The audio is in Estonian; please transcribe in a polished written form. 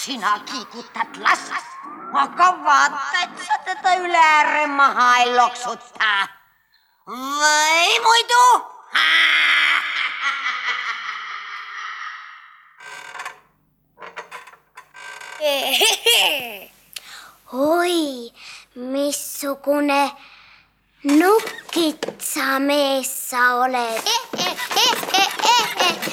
Sina kiikutad last, aga vaata, et sa teda üle ääre maha ei loksuta. Või muidu? Oi, missugune nukitsa mees sa oled.